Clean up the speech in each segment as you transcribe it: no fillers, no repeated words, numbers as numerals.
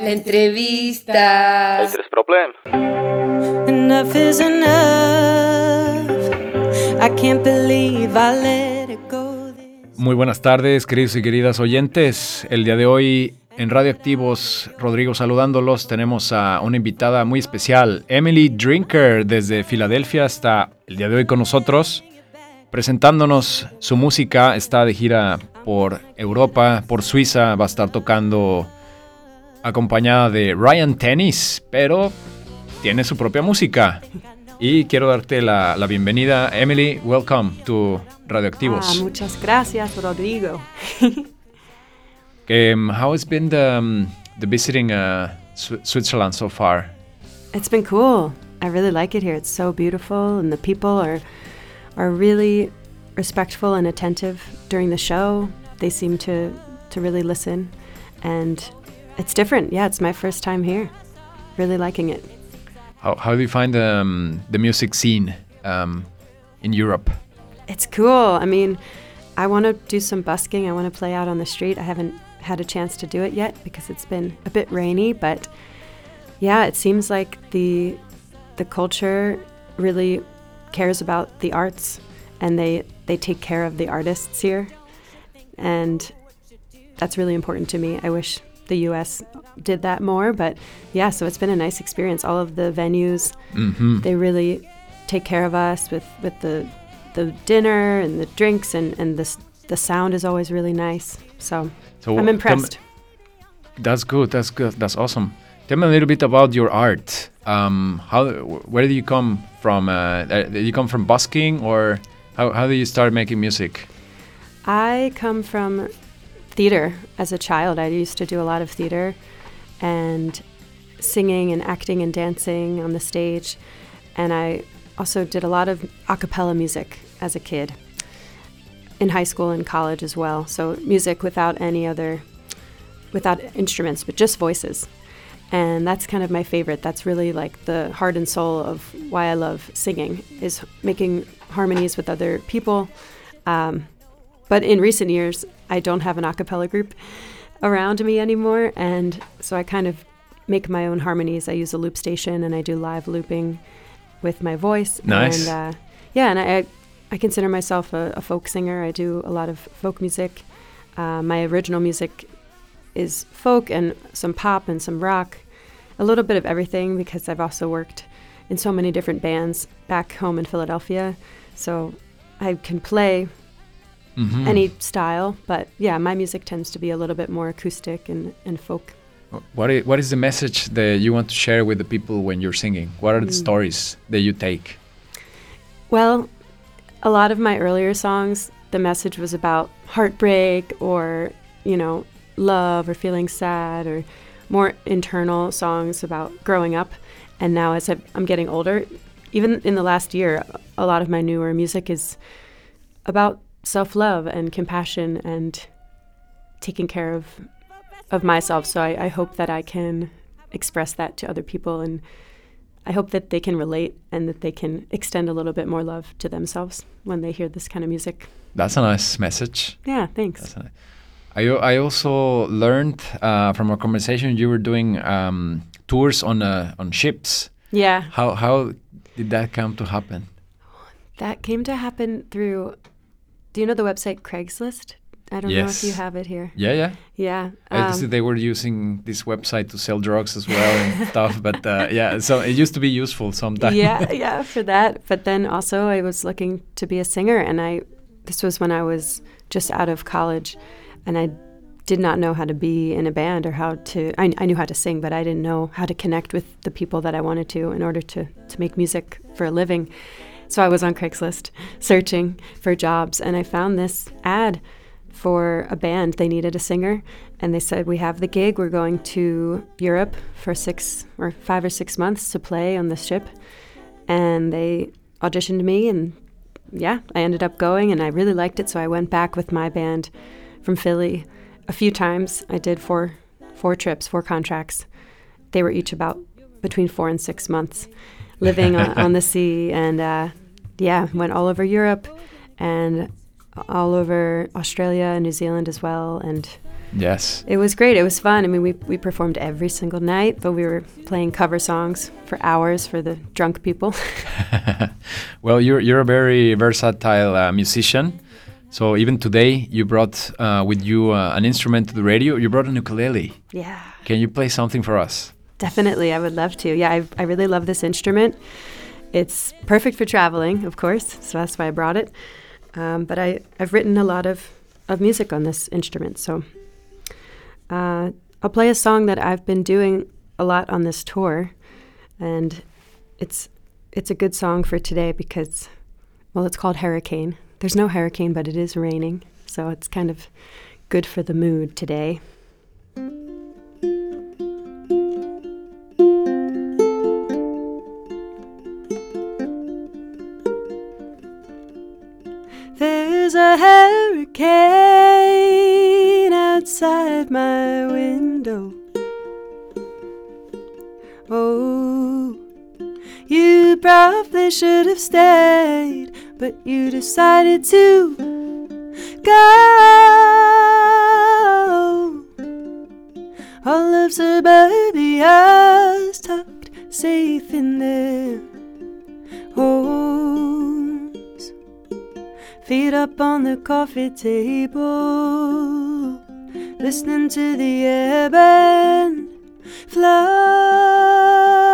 La entrevista. Hay tres problemas. Enough is enough. I can't believe I let it go. Muy buenas tardes, queridos y queridas oyentes. El día de hoy en Radioactivos, Rodrigo saludándolos, tenemos a una invitada muy especial, Emily Drinker, desde Filadelfia, está el día de hoy con nosotros, presentándonos su música. Está de gira por Europa, por Suiza, va a estar tocando acompañada de Ryan Tennis, pero tiene su propia música. Y quiero darte la bienvenida. Emily, welcome to Radioactivos. Muchas gracias, Rodrigo. How has been the visiting Switzerland so far? It's been cool. I really like it here. It's so beautiful, and the people are really respectful and attentive during the show. They seem to really listen, and it's different. Yeah, it's my first time here. Really liking it. How do you find the music scene in Europe? It's cool. I mean, I want to do some busking. I want to play out on the street. I haven't had a chance to do it yet because it's been a bit rainy, but yeah, it seems like the culture really cares about the arts, and they take care of the artists here, and that's really important to me. I wish the U.S. did that more, but yeah, so it's been a nice experience. All of the venues, they really take care of us with the dinner and the drinks, and the sound is always really nice. So I'm impressed. That's good. That's awesome. Tell me a little bit about your art. Where do you come from? Did you come from busking, or how did you start making music? I come from theater. As a child, I used to do a lot of theater and singing and acting and dancing on the stage. And I also did a lot of a cappella music as a kid in high school and college as well. So music without instruments, but just voices. And that's kind of my favorite. That's really like the heart and soul of why I love singing, is making harmonies with other people. But in recent years, I don't have an a cappella group around me anymore, and so I kind of make my own harmonies. I use a loop station, and I do live looping with my voice. Nice. And I consider myself a folk singer. I do a lot of folk music. My original music is folk and some pop and some rock, a little bit of everything, because I've also worked in so many different bands back home in Philadelphia. So I can play any style, but yeah, my music tends to be a little bit more acoustic and folk. What is the message that you want to share with the people when you're singing? What are the stories that you take? Well, a lot of my earlier songs, the message was about heartbreak or, love or feeling sad, or more internal songs about growing up. And now as I'm getting older, even in the last year, a lot of my newer music is about self-love and compassion and taking care of myself. So I hope that I can express that to other people, and I hope that they can relate and that they can extend a little bit more love to themselves when they hear this kind of music. That's a nice message. Yeah, thanks. I also learned from our conversation you were doing tours on ships. Yeah. How did that come to happen? That came to happen through, do you know the website Craigslist? I don't know if you have it here. Yeah. Yeah. They were using this website to sell drugs as well and stuff. But so it used to be useful sometimes. Yeah, for that. But then also I was looking to be a singer, and this was when I was just out of college, and I did not know how to be in a band or I knew how to sing, but I didn't know how to connect with the people that I wanted to in order to make music for a living. So I was on Craigslist searching for jobs, and I found this ad for a band. They needed a singer, and they said, we have the gig. We're going to Europe for 5 or 6 months to play on the ship. And they auditioned me, and yeah, I ended up going, and I really liked it. So I went back with my band from Philly a few times. I did four trips, 4 contracts. They were each about between 4 and 6 months, living on the sea, and went all over Europe and all over Australia and New Zealand as well. And Yes. It was great. It was fun. I mean, we performed every single night, but we were playing cover songs for hours for the drunk people. Well, you're a very versatile musician. So even today, you brought with you an instrument to the radio. You brought an ukulele. Yeah. Can you play something for us? Definitely, I would love to. Yeah, I really love this instrument. It's perfect for traveling, of course, so that's why I brought it. But I've written a lot of music on this instrument, so I'll play a song that I've been doing a lot on this tour, and it's a good song for today because, well, it's called Hurricane. There's no hurricane, but it is raining, so it's kind of good for the mood today. There's a hurricane outside my window. Oh, you probably should have stayed, but you decided to go. All of suburbia's tucked safe in their homes, feet up on the coffee table, listening to the ebb and flow.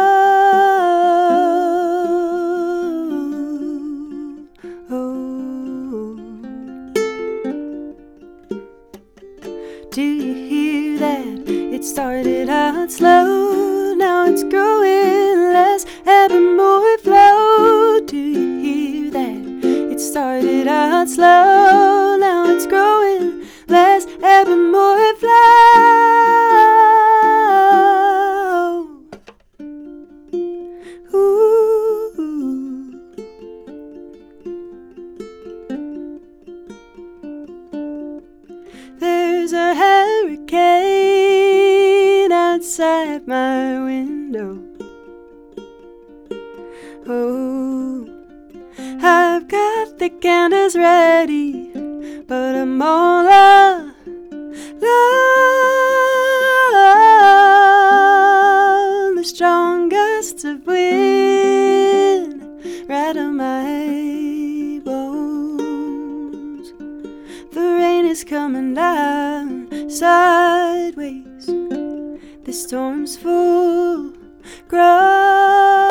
Do you hear that? It started out slow, now it's growing less, ebb and more flow. Do you hear that? It started out slow, now it's growing less, ebb and more flow. Ooh. There's a hurricane outside my window. Oh, I've got the candles ready, but I'm all alone. The strong gusts of wind rattle my bones. The rain is coming down sideways. The storm's full grown.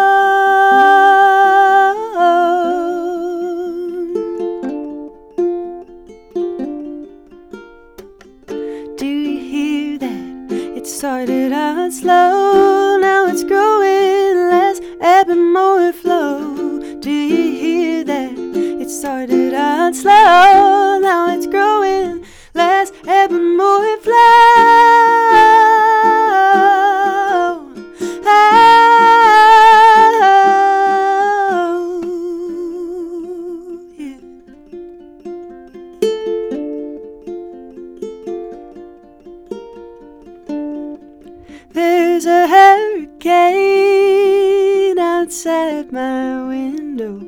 Do you hear that? It started out slow, now it's growing less, ebb and more flow. Do you hear that? It started out slow, now it's growing less, ebb and more flow. There's a hurricane outside my window.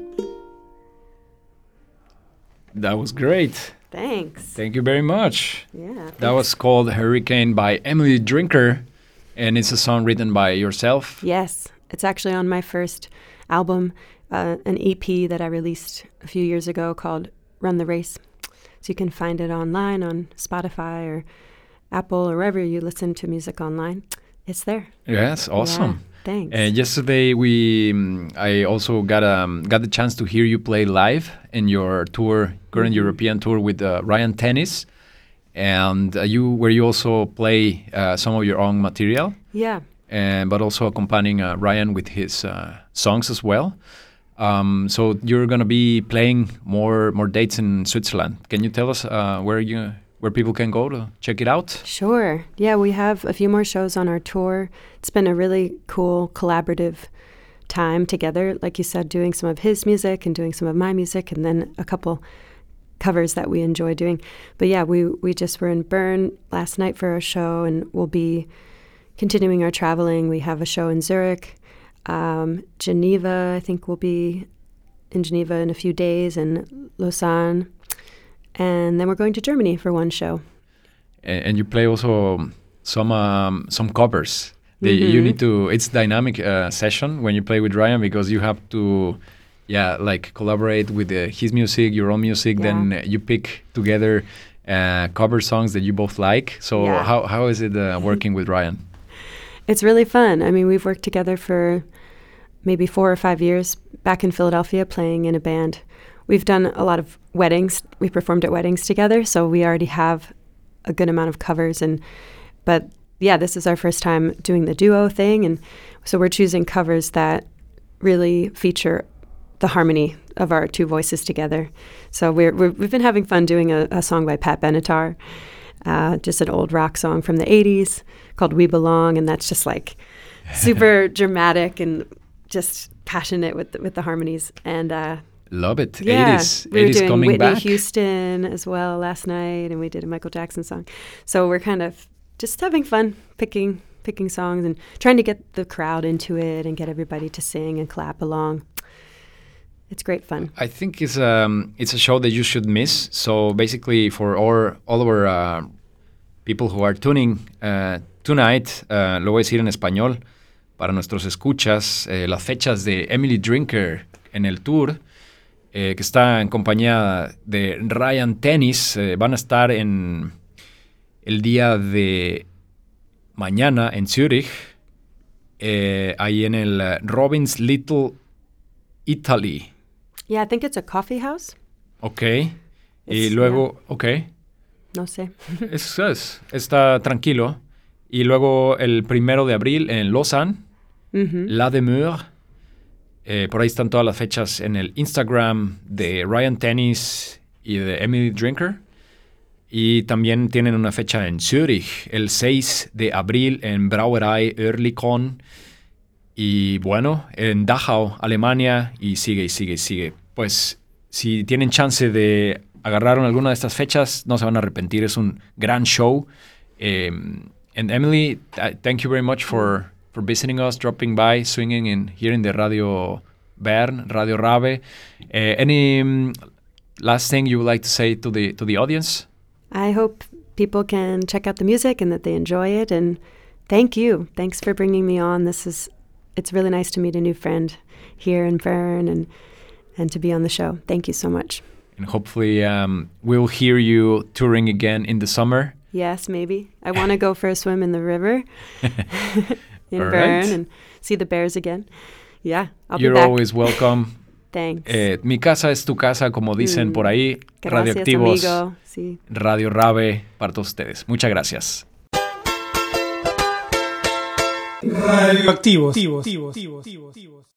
That was great. Thanks. Thank you very much. Yeah. That was called Hurricane by Emily Drinker, and it's a song written by yourself. Yes. It's actually on my first album, an EP that I released a few years ago called Run the Race. So you can find it online on Spotify or Apple or wherever you listen to music online. It's there. Yes, awesome. Yeah, thanks. And yesterday I also got the chance to hear you play live in your tour, current European tour with Ryan Tennis, and you also play some of your own material. Yeah. But also accompanying Ryan with his songs as well. So you're gonna be playing more dates in Switzerland. Can you tell us where people can go to check it out? Sure. Yeah, we have a few more shows on our tour. It's been a really cool collaborative time together, like you said, doing some of his music and doing some of my music, and then a couple covers that we enjoy doing. But yeah, we just were in Bern last night for our show, and we'll be continuing our traveling. We have a show in Zurich, Geneva. I think we'll be in Geneva in a few days, and Lausanne. And then we're going to Germany for one show. and you play also some covers. You need to. It's dynamic session when you play with Ryan because you have to, like collaborate with his music, your own music. Yeah. Then you pick together cover songs that you both like. So Yeah. how is it working with Ryan? It's really fun. I mean, we've worked together for maybe 4 or 5 years back in Philadelphia playing in a band. We've done a lot of weddings. We performed at weddings together, so we already have a good amount of covers. But this is our first time doing the duo thing, and so we're choosing covers that really feature the harmony of our two voices together. So we've been having fun doing a song by Pat Benatar, just an old rock song from the 80s called We Belong, and that's just like super dramatic and just passionate with the harmonies. And Love it. yeah, 80s, we were 80s doing coming Whitney back. Houston as well last night, and we did a Michael Jackson song. So we're kind of just having fun picking songs and trying to get the crowd into it and get everybody to sing and clap along. It's great fun. I think it's a show that you should miss. So basically, for all our people who are tuning tonight, lo voy a decir en español para nuestros escuchas, las fechas de Emily Drinker en el tour, que está en compañía de Ryan Tennis, van a estar en el día de mañana en Zurich, ahí en el Robin's Little Italy. Yeah, I think it's a coffee house. Ok. Y luego, ok. No sé. Está tranquilo. Y luego el 1 de abril en Lausanne, La Demeure. Por ahí están todas las fechas en el Instagram de Ryan Tennis y de Emily Drinker. Y también tienen una fecha en Zurich, el 6 de abril en Brauerei Oerlikon. Y bueno, en Dachau, Alemania, y sigue. Pues si tienen chance de agarrar alguna de estas fechas, no se van a arrepentir. Es un gran show. And Emily, thank you very much for visiting us, dropping by, swinging here in the Radio Bern, Radio Rabe. Any last thing you would like to say to the audience? I hope people can check out the music and that they enjoy it. And thank you. Thanks for bringing me on. It's really nice to meet a new friend here in Bern and to be on the show. Thank you so much. And hopefully we'll hear you touring again in the summer. Yes, maybe. I want to go for a swim in the river in All Bern right. and see the bears again. Yeah, I'll You're be back. always welcome. Thanks. Mi casa es tu casa, como dicen por ahí. Gracias, Radioactivos, amigo. Sí. Radio Rabe, para todos ustedes. Muchas gracias. Radioactivos.